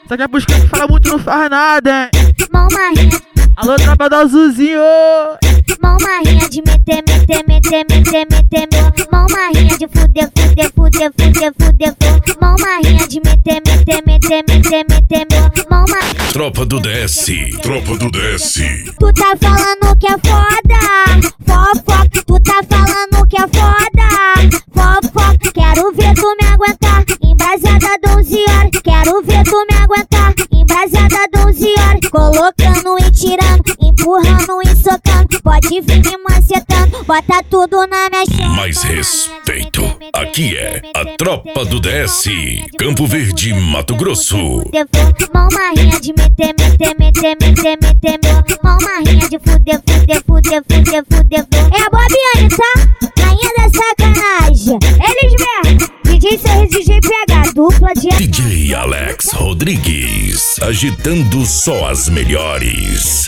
Só que é pros que fala muito, não faz nada, hein? Mão marrinha, Alô, tropa do azulzinho. mão marrinha de meter. Mão marrinha de fuder. Mão marrinha de meter. Mão marrinha. Tropa do DS. Tu tá falando que é foda, fofoca. Tu tá falando que é foda, fofoca. Quero ver tu me aguentar, embrasada 12 horas. Quero ver tu me aguentar, embrasada 12 horas. Colocando e tirando, empurrando e socando. Pode vir me macetando, bota tudo na minha chama. Mais respeito. Aqui é a Tropa do DS. Campo Verde, Mato Grosso. Mão marrinha de meter. Mão marrinha de fuder. É a Bobiane, tá? Rainha da sacanagem. Eles mesmo. DJ Sorriso, DJ PH, dupla de... DJ Alex Rodrigues, agitando só as melhores.